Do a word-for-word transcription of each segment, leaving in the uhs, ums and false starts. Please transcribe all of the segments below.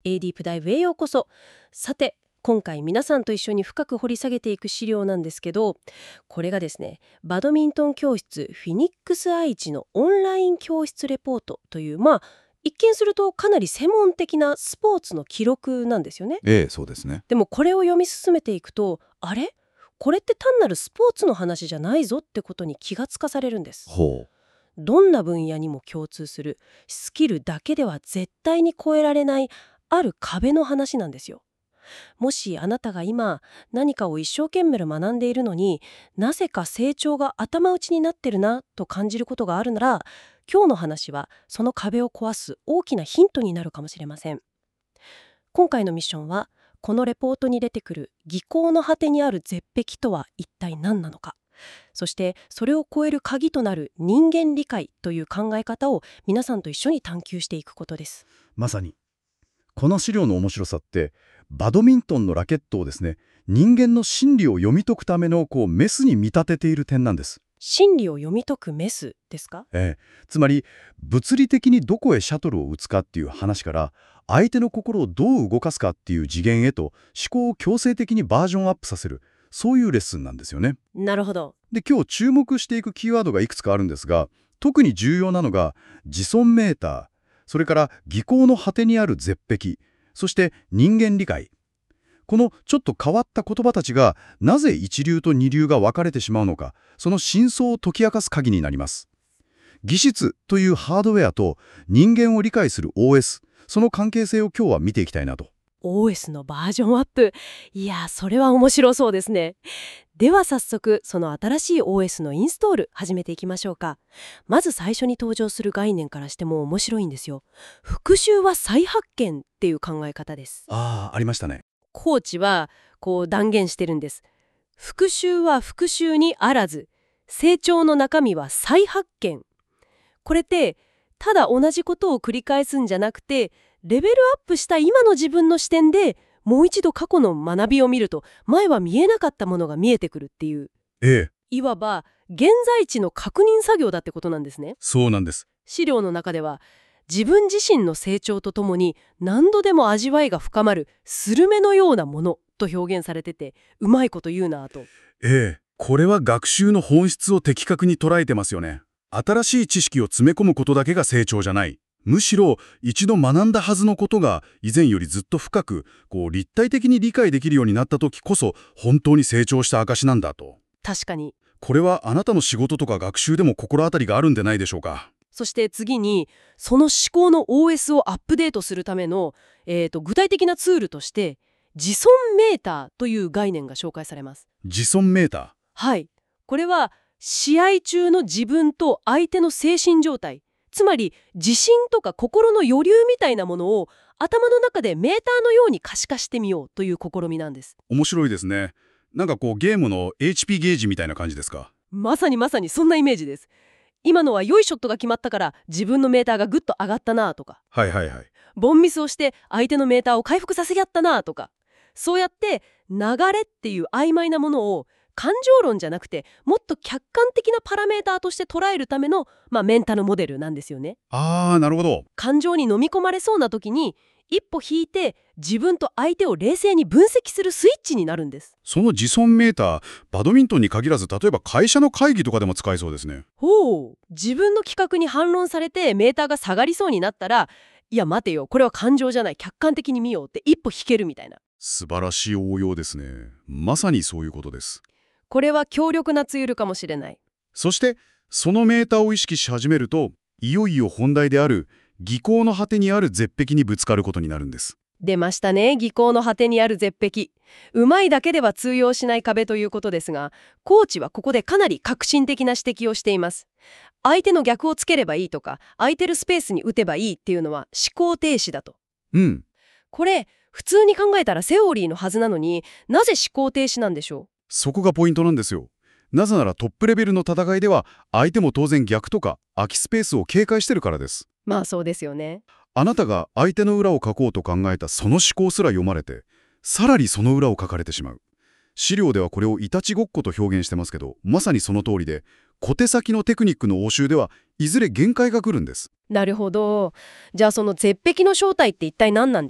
エーディー プダイブへようこそ。さて今回皆さんと一緒に深く掘り下げていく資料なんですけど、これがですね、バドミントン教室フィニックス愛知のオンライン教室レポートという、まあ一見するとかなり専門的なスポーツの記録なんですよね。 ええ、そうですね。 でもこれを読み進めていくと、あれこれって単なるスポーツの話じゃないぞってことに気がつかされるんです。 ほう。 どんな分野にも共通するスキルだけでは絶対に超えられないある壁の話なんですよ。もしあなたが今何かを一生懸命学んでいるのに、なぜか成長が頭打ちになってるなと感じることがあるなら、今日の話はその壁を壊す大きなヒントになるかもしれません。今回のミッションは、このレポートに出てくる技巧の果てにある絶壁とは一体何なのか、そしてそれを超える鍵となる人間理解という考え方を皆さんと一緒に探求していくことです。 まさにこの資料の面白さって、バドミントンのラケットをですね、人間の心理を読み解くためのこうメスに見立てている点なんです。 心理を読み解くメスですか？ ええ、つまり物理的にどこへシャトルを打つかっていう話から、相手の心をどう動かすかっていう次元へと思考を強制的にバージョンアップさせる、そういうレッスンなんですよね。 なるほど。 で、今日注目していくキーワードがいくつかあるんですが、特に重要なのが自尊メーター、それから技巧の果てにある絶壁、そして人間理解。このちょっと変わった言葉たちがなぜ一流と二流が分かれてしまうのか、その真相を解き明かす鍵になります。技術というハードウェアと人間を理解する オーエス、その関係性を今日は見ていきたいなと。 オーエス のバージョンアップ。いやー、それは面白そうですね。では早速その新しい オーエス のインストール始めていきましょうか。まず最初に登場する概念からしても面白いんですよ。復習は再発見っていう考え方です。 ああ、ありましたね。 コーチはこう断言してるんです。復習は復習にあらず、成長の中身は再発見。これってただ同じことを繰り返すんじゃなくて、レベルアップした今の自分の視点でもう一度過去の学びを見ると、前は見えなかったものが見えてくるっていう、 ええ、 いわば現在地の確認作業だってことなんですね。 そうなんです。 資料の中では、自分自身の成長とともに何度でも味わいが深まるスルメのようなものと表現されてて、うまいこと言うなぁと。 ええ、これは学習の本質を的確に捉えてますよね。新しい知識を詰め込むことだけが成長じゃない。むしろ一度学んだはずのことが以前よりずっと深く、こう立体的に理解できるようになった時こそ本当に成長した証なんだと。 確かに。 これはあなたの仕事とか学習でも心当たりがあるんでないでしょうか。 そして次に、その思考の オーエス をアップデートするための、えーと、具体的なツールとして自尊メーターという概念が紹介されます。 自尊メーター。 はい。これは試合中の自分と相手の精神状態、つまり自信とか心の余裕みたいなものを頭の中でメーターのように可視化してみようという試みなんです。 面白いですね。なんかこうゲームの エイチピー ゲージみたいな感じですか。 まさにまさにそんなイメージです。今のは良いショットが決まったから自分のメーターがぐっと上がったなとか、 はいはいはい。 ボンミスをして相手のメーターを回復させやったなとか、そうやって流れっていう曖昧なものを感情論じゃなくてもっと客観的なパラメーターとして捉えるための、まあ、メンタルモデルなんですよね。 あー、なるほど。 感情に飲み込まれそうな時に一歩引いて自分と相手を冷静に分析するスイッチになるんです。 その自尊メーター、バドミントンに限らず例えば会社の会議とかでも使えそうですね。 ほう。自分の企画に反論されてメーターが下がりそうになったら、いや待てよ、これは感情じゃない、客観的に見ようって一歩引けるみたいな。 素晴らしい応用ですね。まさにそういうことです。 これは強力なツールかもしれない。 そしてそのメーターを意識し始めると、いよいよ本題である技巧の果てにある絶壁にぶつかることになるんです。 出ましたね。技巧の果てにある絶壁。うまいだけでは通用しない壁ということですが、コーチはここでかなり革新的な指摘をしています。相手の逆をつければいいとか、空いてるスペースに打てばいいっていうのは思考停止だと。 うん。 これ普通に考えたらセオリーのはずなのに、なぜ思考停止なんでしょう？ そこがポイントなんですよ。なぜならトップレベルの戦いでは相手も当然逆とか空きスペースを警戒してるからです。 まあそうですよね。 あなたが相手の裏を書こうと考えたその思考すら読まれて、さらにその裏を書かれてしまう。資料ではこれをいたちごっこと表現してますけど、まさにその通りで、小手先のテクニックの応酬ではいずれ限界が来るんです。 なるほど。じゃあその絶壁の正体って一体何なんですか？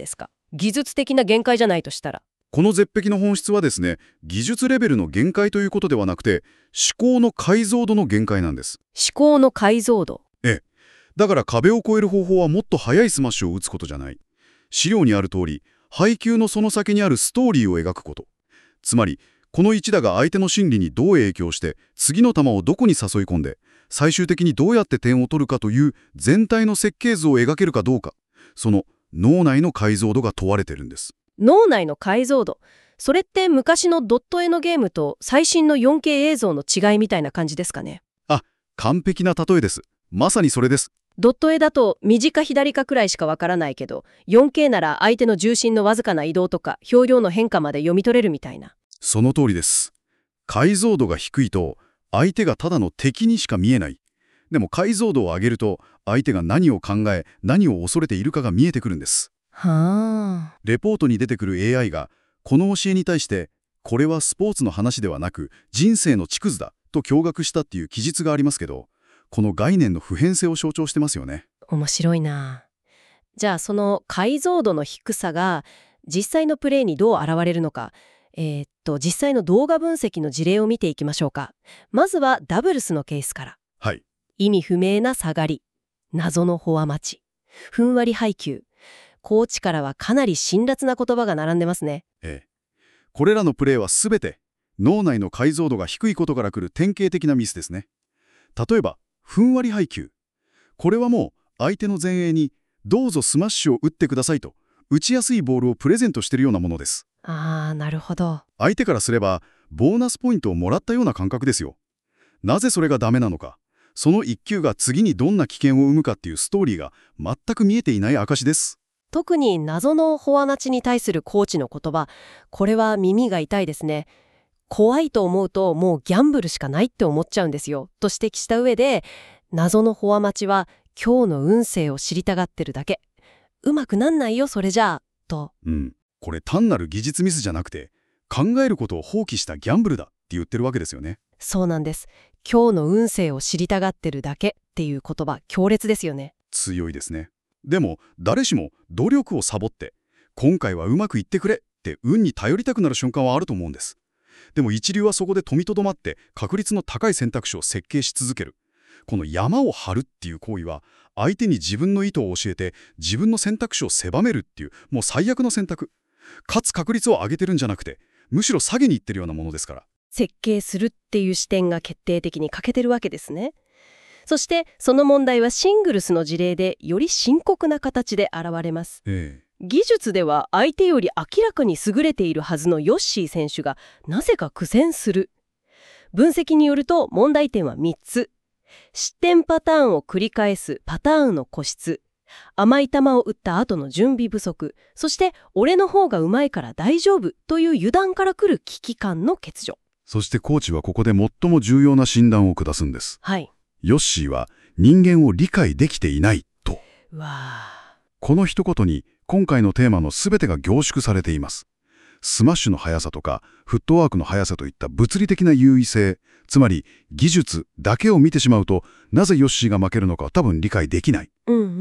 技術的な限界じゃないとしたら。 この絶壁の本質はですね、技術レベルの限界ということではなくて、思考の解像度の限界なんです。 思考の解像度。 ええ。だから壁を越える方法はもっと速いスマッシュを打つことじゃない。資料にある通り、配球のその先にあるストーリーを描くこと。つまり、この一打が相手の心理にどう影響して、次の球をどこに誘い込んで、最終的にどうやって点を取るかという全体の設計図を描けるかどうか、その脳内の解像度が問われてるんです。 脳内の解像度。それって昔のドット絵のゲームと最新の よんケー 映像の違いみたいな感じですかね。 あ、完璧な例えです。まさにそれです。 ドット絵だと右か左かくらいしかわからないけど、よんケー なら相手の重心のわずかな移動とか表情の変化まで読み取れるみたいな。 その通りです。解像度が低いと、相手がただの敵にしか見えない。でも解像度を上げると、相手が何を考え、何を恐れているかが見えてくるんです。 はあ。 レポートに出てくる エーアイ が、この教えに対して、これはスポーツの話ではなく、人生の縮図だと驚愕したっていう記述がありますけど、この概念の普遍性を象徴してますよね。 面白いな。じゃあその解像度の低さが実際のプレイにどう現れるのか、えーっと実際の動画分析の事例を見ていきましょうか。まずはダブルスのケースから。 はい。 意味不明な下がり、謎のフォア待ち、ふんわり配球。コーチからはかなり辛辣な言葉が並んでますね。 ええ。これらのプレーはすべて脳内の解像度が低いことから来る典型的なミスですね。例えば、ふんわり配球。これはもう相手の前衛にどうぞスマッシュを打ってくださいと打ちやすいボールをプレゼントしているようなものです。 あー、なるほど。 相手からすればボーナスポイントをもらったような感覚ですよ。なぜそれがダメなのか、その一球が次にどんな危険を生むかっていうストーリーが全く見えていない証です。 特に謎のフォア待ちに対するコーチの言葉、これは耳が痛いですね。怖いと思うともうギャンブルしかないって思っちゃうんですよと指摘した上で、謎のフォア待ちは今日の運勢を知りたがってるだけ、うまくなんないよそれじゃあと。 うん、これ単なる技術ミスじゃなくて考えることを放棄したギャンブルだって言ってるわけですよね。 そうなんです。今日の運勢を知りたがってるだけっていう言葉、強烈ですよね。 強いですね。でも誰しも努力をサボって今回はうまくいってくれって運に頼りたくなる瞬間はあると思うんです。でも一流はそこで踏みとどまって確率の高い選択肢を設計し続ける。この山を張るっていう行為は相手に自分の意図を教えて自分の選択肢を狭めるっていうもう最悪の選択。かつ確率を上げてるんじゃなくてむしろ下げにいってるようなものですから。 設計するっていう視点が決定的に欠けてるわけですね。そしてその問題はシングルスの事例でより深刻な形で現れます。 ええ、 技術では相手より明らかに優れているはずのヨッシー選手がなぜか苦戦する。分析によると問題点はみっつ。失点パターンを繰り返すパターンの固執、甘い球を打った後の準備不足、そして俺の方がうまいから大丈夫という油断から来る危機感の欠如。 そしてコーチはここで最も重要な診断を下すんです。 はい。 ヨッシーは人間を理解できていないと。 うわあ。 この一言に今回のテーマの全てが凝縮されています。スマッシュの速さとかフットワークの速さといった物理的な優位性、つまり技術だけを見てしまうとなぜヨッシーが負けるのかは多分理解できない。 うんうんうん。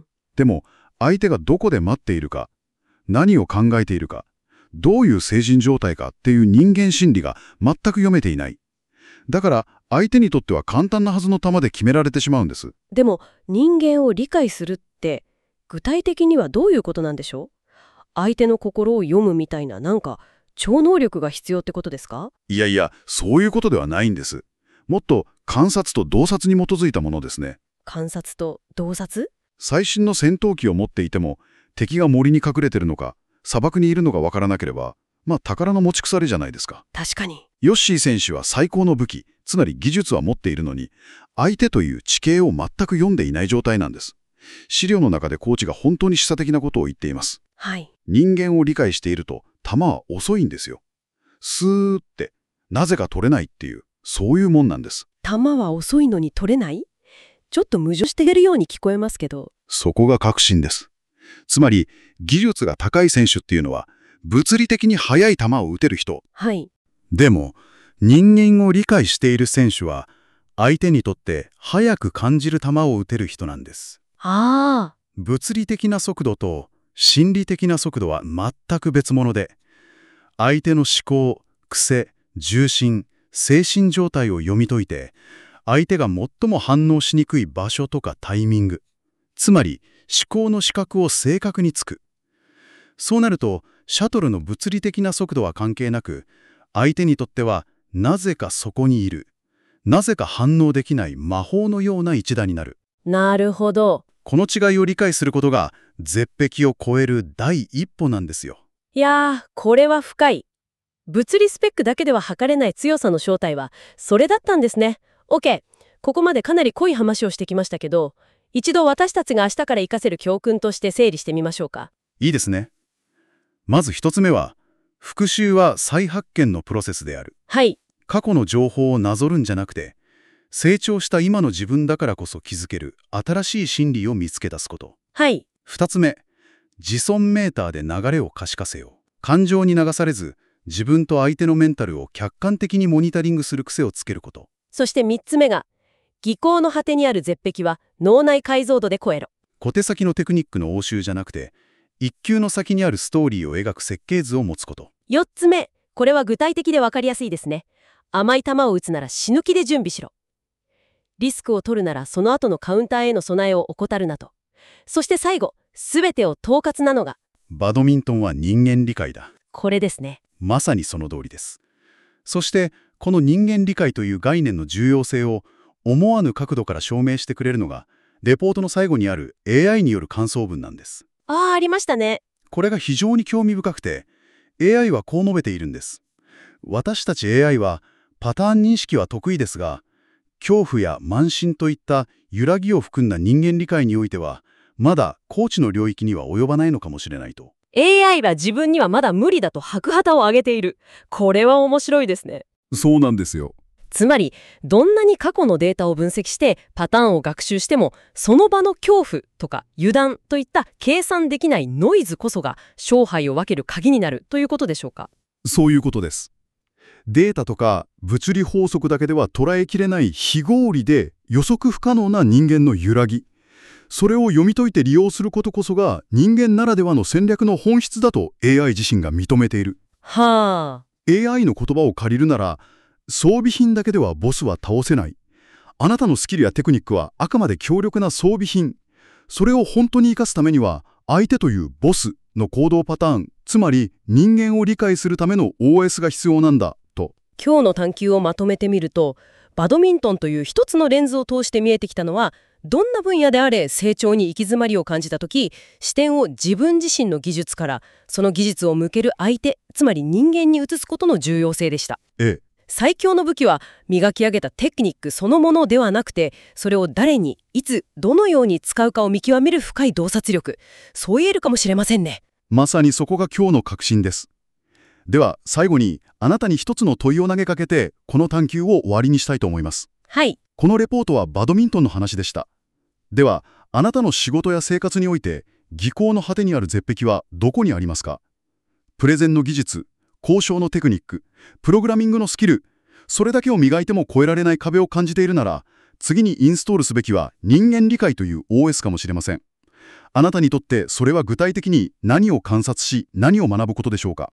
でも相手がどこで待っているか、何を考えているか、どういう精神状態かっていう人間心理が全く読めていない。だから相手にとっては簡単なはずの球で決められてしまうんです。 でも人間を理解するって具体的にはどういうことなんでしょう？相手の心を読むみたいななんか超能力が必要ってことですか？ いやいや、そういうことではないんです。もっと観察と洞察に基づいたものですね。 観察と洞察？ 最新の戦闘機を持っていても敵が森に隠れてるのか砂漠にいるのかわからなければ、まあ宝の持ち腐れじゃないですか。 確かに。 ヨッシー選手は最高の武器、つまり技術は持っているのに相手という地形を全く読んでいない状態なんです。資料の中でコーチが本当に示唆的なことを言っています。 はい。 人間を理解していると球は遅いんですよ。スーってなぜか取れないっていう、そういうもんなんです。 球は遅いのに取れない？ちょっと矛盾しているように聞こえますけど。 そこが確信です。つまり技術が高い選手っていうのは物理的に速い球を打てる人。 はい。 でも人間を理解している選手は相手にとって速く感じる球を打てる人なんです。 ああ。 物理的な速度と心理的な速度は全く別物で、相手の思考、癖、重心、精神状態を読み解いて、相手が最も反応しにくい場所とかタイミング、つまり思考の視覚を正確につく。そうなると、シャトルの物理的な速度は関係なく、相手にとってはなぜかそこにいる、なぜか反応できない魔法のような一打になる。 なるほど。 この違いを理解することが絶壁を超える第一歩なんですよ。 いやー、これは深い。物理スペックだけでは測れない強さの正体はそれだったんですね。 OK。 ここまでかなり濃い話をしてきましたけど、一度私たちが明日から活かせる教訓として整理してみましょうか。 いいですね。まず一つ目は、復習は再発見のプロセスである。 はい。 過去の情報をなぞるんじゃなくて、成長した今の自分だからこそ気づける新しい真理を見つけ出すこと。 はい。 二つ目、自尊メーターで流れを可視化せよ。感情に流されず、自分と相手のメンタルを客観的にモニタリングする癖をつけること。 そして三つ目が、技巧の果てにある絶壁は脳内解像度で超えろ。 小手先のテクニックの応酬じゃなくて、一級の先にあるストーリーを描く設計図を持つこと。 四つ目、これは具体的で分かりやすいですね。甘い球を打つなら死ぬ気で準備しろ。リスクを取るならその後のカウンターへの備えを怠るなと。そして最後、すべてを統括なのが、 バドミントンは人間理解だ。 これですね。 まさにその通りです。そして、この人間理解という概念の重要性を思わぬ角度から証明してくれるのが、レポートの最後にある エーアイ による感想文なんです。 ああ、ありましたね。 これが非常に興味深くて、エーアイ はこう述べているんです。私たち エーアイ はパターン認識は得意ですが、恐怖や慢心といった揺らぎを含んだ人間理解においては、まだ高知の領域には及ばないのかもしれないと。 エーアイ は自分にはまだ無理だと白旗を上げている。これは面白いですね。 そうなんですよ。 つまり、どんなに過去のデータを分析してパターンを学習しても、その場の恐怖とか油断といった計算できないノイズこそが勝敗を分ける鍵になるということでしょうか。 そういうことです。データとか物理法則だけでは捉えきれない非合理で予測不可能な人間の揺らぎ。それを読み解いて利用することこそが人間ならではの戦略の本質だと エーアイ 自身が認めている。 はあ。 エーアイ の言葉を借りるなら、装備品だけではボスは倒せない。あなたのスキルやテクニックはあくまで強力な装備品。それを本当に生かすためには、相手というボスの行動パターン、つまり人間を理解するための オーエス が必要なんだ、と。 今日の探求をまとめてみると、バドミントンという一つのレンズを通して見えてきたのは、どんな分野であれ成長に行き詰まりを感じたとき、視点を自分自身の技術から、その技術を向ける相手、つまり人間に移すことの重要性でした。 ええ。 最強の武器は磨き上げたテクニックそのものではなくて、それを誰に、いつ、どのように使うかを見極める深い洞察力。そう言えるかもしれませんね。 まさにそこが今日の核心です。では最後にあなたに一つの問いを投げかけてこの探求を終わりにしたいと思います。 はい。 このレポートはバドミントンの話でした。ではあなたの仕事や生活において技巧の果てにある絶壁はどこにありますか？プレゼンの技術、交渉のテクニック、プログラミングのスキル、それだけを磨いても越えられない壁を感じているなら、次にインストールすべきは人間理解という オーエス かもしれません。あなたにとってそれは具体的に何を観察し何を学ぶことでしょうか？